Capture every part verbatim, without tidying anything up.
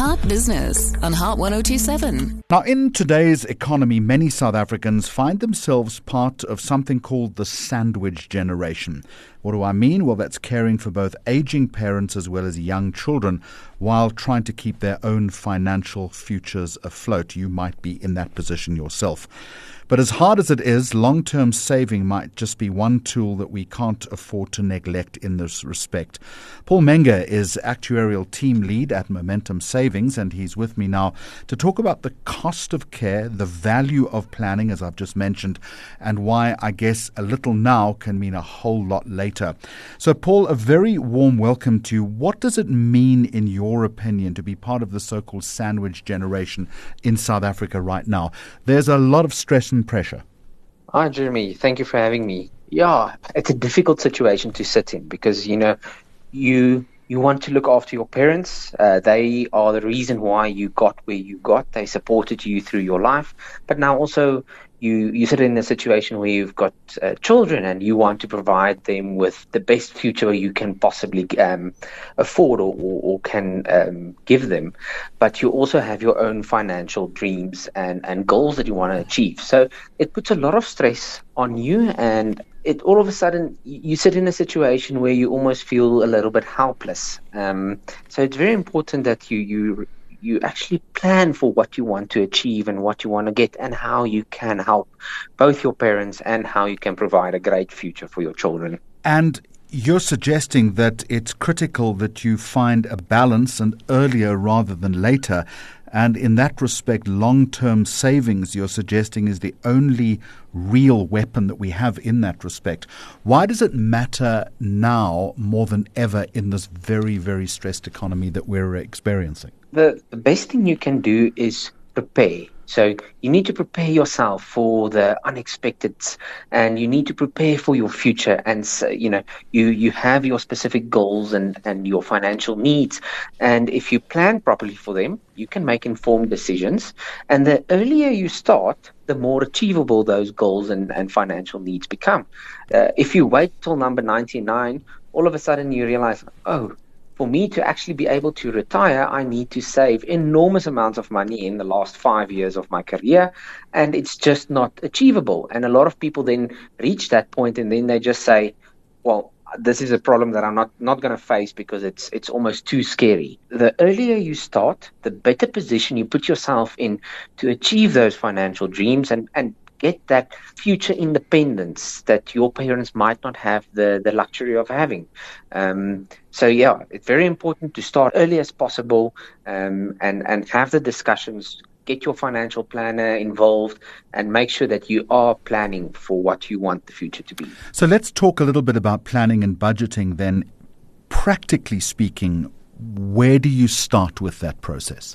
Heart Business on Heart one oh two point seven. Now, in today's economy, many South Africans find themselves part of something called the sandwich generation. What do I mean? Well, that's caring for both aging parents as well as young children while trying to keep their own financial futures afloat. You might be in that position yourself. But as hard as it is, long-term saving might just be one tool that we can't afford to neglect in this respect. Paul Menger is actuarial team lead at Momentum Savings, and he's with me now to talk about the cost of care, the value of planning, as I've just mentioned, and why I guess a little now can mean a whole lot later. So, Paul, a very warm welcome to you. What does it mean, in your opinion, to be part of the so-called sandwich generation in South Africa right now? There's a lot of stress and pressure. Hi, Jeremy. Thank you for having me. Yeah, it's a difficult situation to sit in because, you know, you you want to look after your parents. Uh, they are the reason why you got where you got. They supported you through your life. But now also you, you sit in a situation where you've got uh, children and you want to provide them with the best future you can possibly um, afford or, or, or can um, give them. But you also have your own financial dreams and, and goals that you want to achieve. So it puts a lot of stress on you, and it all of a sudden you sit in a situation where you almost feel a little bit helpless. Um, so it's very important that you you you actually plan for what you want to achieve and what you want to get and how you can help both your parents and how you can provide a great future for your children. And you're suggesting that it's critical that you find a balance, and earlier rather than later. And in that respect, long-term savings, you're suggesting, is the only real weapon that we have in that respect. Why does it matter now more than ever in this very, very stressed economy that we're experiencing? The, the best thing you can do is prepare. So you need to prepare yourself for the unexpected, and you need to prepare for your future. And so, you know, you, you have your specific goals and, and your financial needs. And if you plan properly for them, you can make informed decisions. And the earlier you start, the more achievable those goals and, and financial needs become. Uh, if you wait till number ninety-nine, all of a sudden you realize, oh, for me to actually be able to retire, I need to save enormous amounts of money in the last five years of my career, and it's just not achievable. And a lot of people then reach that point, and then they just say, well, this is a problem that I'm not, not going to face because it's it's almost too scary. The earlier you start, the better position you put yourself in to achieve those financial dreams and, and get that future independence that your parents might not have the, the luxury of having. Um, so, yeah, it's very important to start early as possible um, and, and have the discussions, get your financial planner involved, and make sure that you are planning for what you want the future to be. So let's talk a little bit about planning and budgeting then. Practically speaking, where do you start with that process?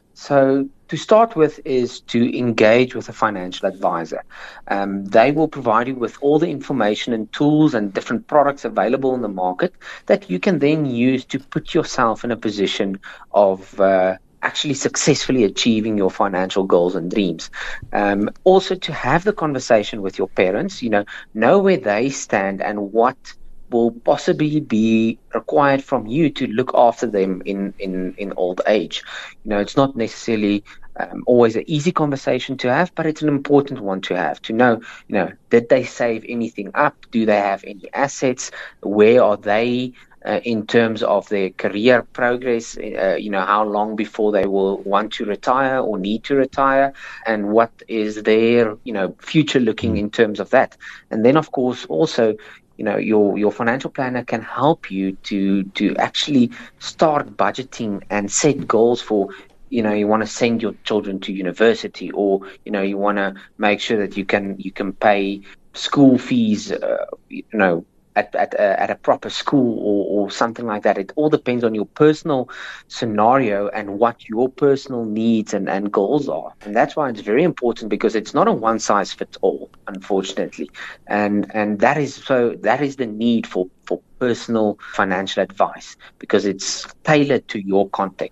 So to start with is to engage with a financial advisor. Um, they will provide you with all the information and tools and different products available in the market that you can then use to put yourself in a position of uh, actually successfully achieving your financial goals and dreams. Um, also to have the conversation with your parents, you know, know where they stand and what will possibly be required from you to look after them in, in, in old age. You know, it's not necessarily um, always an easy conversation to have, but it's an important one to have, to know, you know, did they save anything up? Do they have any assets? Where are they uh, in terms of their career progress? Uh, you know, how long before they will want to retire or need to retire? And what is their, you know, future looking in terms of that? And then, of course, also, you know, your, your financial planner can help you to, to actually start budgeting and set goals for, you know, you want to send your children to university, or, you know, you want to make sure that you can, you can pay school fees, uh, you know, at, at, a, at a proper school or, or something like that. It all depends on your personal scenario and what your personal needs and, and goals are. And that's why it's very important, because it's not a one size fits all, unfortunately. And and that is so that is the need for, for personal financial advice, because it's tailored to your context.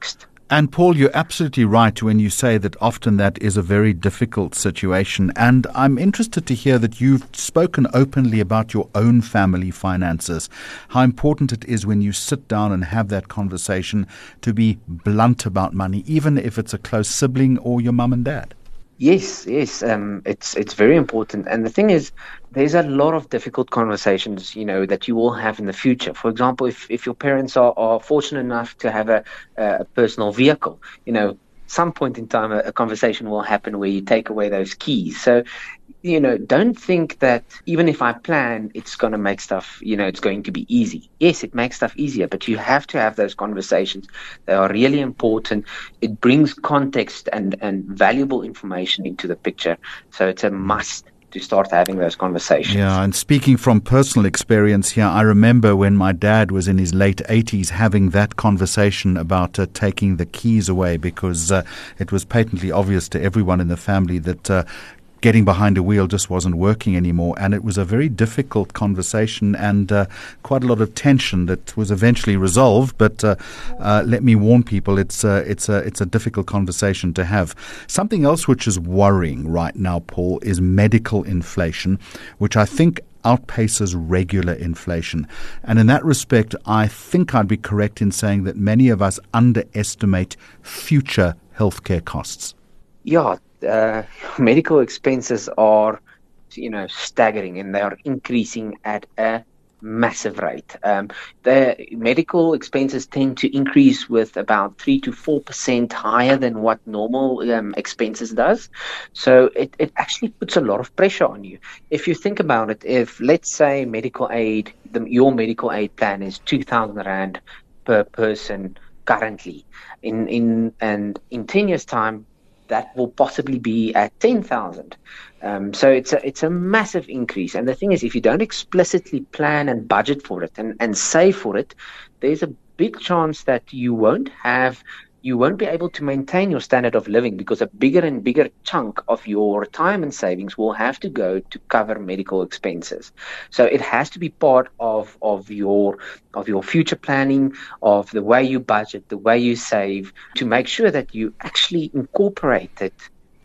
And Paul, you're absolutely right when you say that often that is a very difficult situation. And I'm interested to hear that you've spoken openly about your own family finances, how important it is when you sit down and have that conversation to be blunt about money, even if it's a close sibling or your mum and dad. Yes, yes, um, it's it's very important. And the thing is, there's a lot of difficult conversations, you know, that you will have in the future. For example, if, if your parents are, are fortunate enough to have a, a personal vehicle, you know, some point in time a, a conversation will happen where you take away those keys. So, you know, don't think that even if I plan, it's going to make stuff, you know, it's going to be easy. Yes, it makes stuff easier, but you have to have those conversations. They are really important. It brings context and, and valuable information into the picture. So it's a must to start having those conversations. Yeah, and speaking from personal experience here, I remember when my dad was in his late eighties having that conversation about uh, taking the keys away, because uh, it was patently obvious to everyone in the family that uh, getting behind a wheel just wasn't working anymore. And it was a very difficult conversation and uh, quite a lot of tension that was eventually resolved. But uh, uh, let me warn people, it's uh, it's a it's a difficult conversation to have. Something else which is worrying right now, Paul, is medical inflation, which I think outpaces regular inflation. And in that respect, I think I'd be correct in saying that many of us underestimate future healthcare costs. Yeah, uh, medical expenses are, you know, staggering, and they are increasing at a massive rate. Um, the medical expenses tend to increase with about three to four percent higher than what normal um, expenses does. So it, it actually puts a lot of pressure on you. If you think about it, if let's say medical aid, the, your medical aid plan is two thousand rand per person currently, in in and in ten years' time, that will possibly be at ten thousand. Um, so it's a, it's a massive increase. And the thing is, if you don't explicitly plan and budget for it and, and save for it, there's a big chance that you won't have, you won't be able to maintain your standard of living, because a bigger and bigger chunk of your retirement savings will have to go to cover medical expenses. So it has to be part of, of your of your future planning, of the way you budget, the way you save, to make sure that you actually incorporate it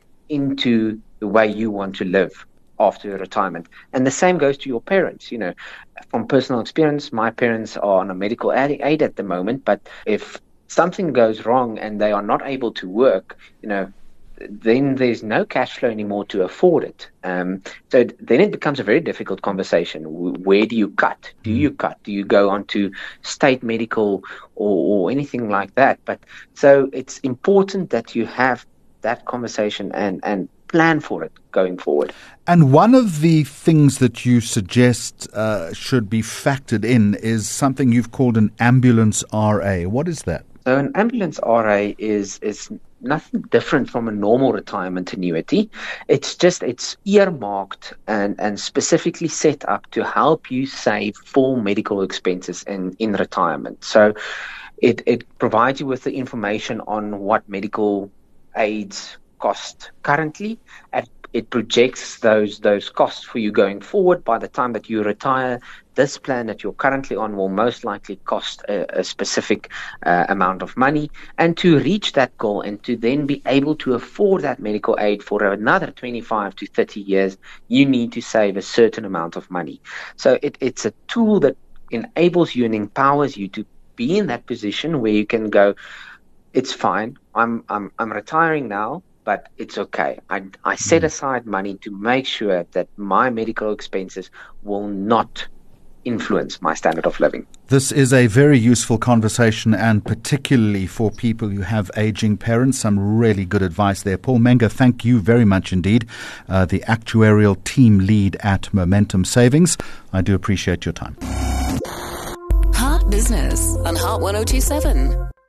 into the way you want to live after your retirement. And the same goes to your parents. You know, from personal experience, my parents are on a medical aid at the moment, but if something goes wrong and they are not able to work, you know, then there's no cash flow anymore to afford it. Um, so then it becomes a very difficult conversation. Where do you cut? Do you cut? Do you go on to state medical or, or anything like that? But so it's important that you have that conversation and, and plan for it going forward. And one of the things that you suggest uh, should be factored in is something you've called an ambulance R A. What is that? So an ambulance R A is is nothing different from a normal retirement annuity. It's just it's earmarked and, and specifically set up to help you save for medical expenses in, in retirement. So it, it provides you with the information on what medical aids cost currently, and it projects those those costs for you going forward. By the time that you retire, this plan that you're currently on will most likely cost a, a specific uh, amount of money. And to reach that goal and to then be able to afford that medical aid for another twenty-five to thirty years, you need to save a certain amount of money. So it, it's a tool that enables you and empowers you to be in that position where you can go, it's fine, I'm I'm I'm retiring now, but it's okay. I, I set aside money to make sure that my medical expenses will not influence my standard of living. This is a very useful conversation, and particularly for people who have aging parents. Some really good advice there. Paul Menga, thank you very much indeed, uh, the actuarial team lead at Momentum Savings. I do appreciate your time. Heart Business on Heart one oh two seven.